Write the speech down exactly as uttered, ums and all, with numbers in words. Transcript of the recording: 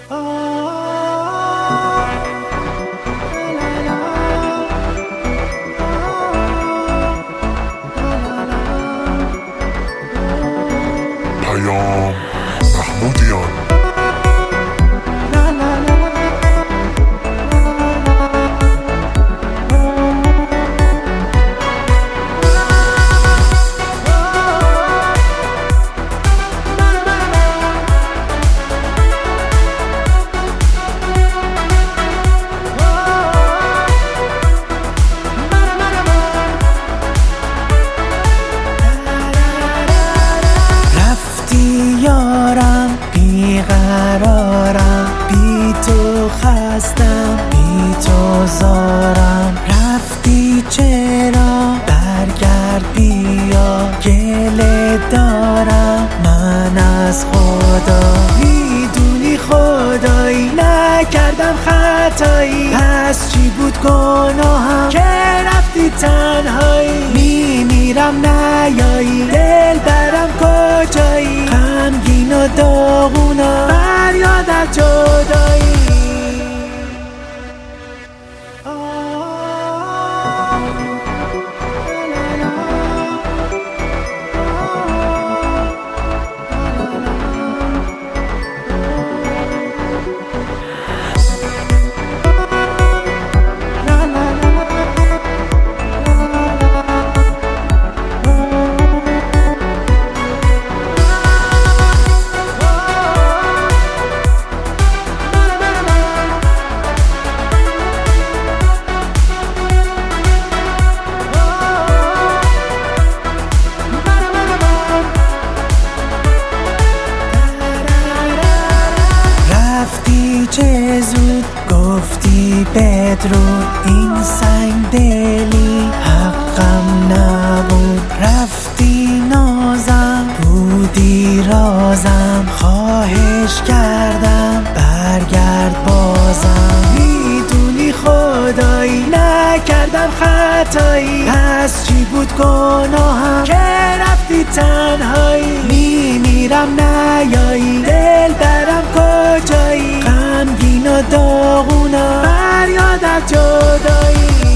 پیام محمودیان. یارم بیقرارم، بی تو خستم، بی تو زارم. رفتی چرا؟ برگرد بیا، گله دارم من از خدا. میدونی خدایی نکردم خطایی، پس چی بود گناهم که رفتی تنهایی؟ میمیرم نیایی، دل برم کجایی؟ غمگین و داغونم فریاد از جدایی. چه زود گفتی بدرود، این سنگ دلی حقم نبود. رفتی نازم بودی رازم، خواهش کردم برگرد بازم. میدونی خدایی نکردم خطایی، پس چی بود گناهم که رفتی تنهایی؟ میمیرم نیایی، دل برم کجایی؟ غمگین و داغونم فریاد از جدایی.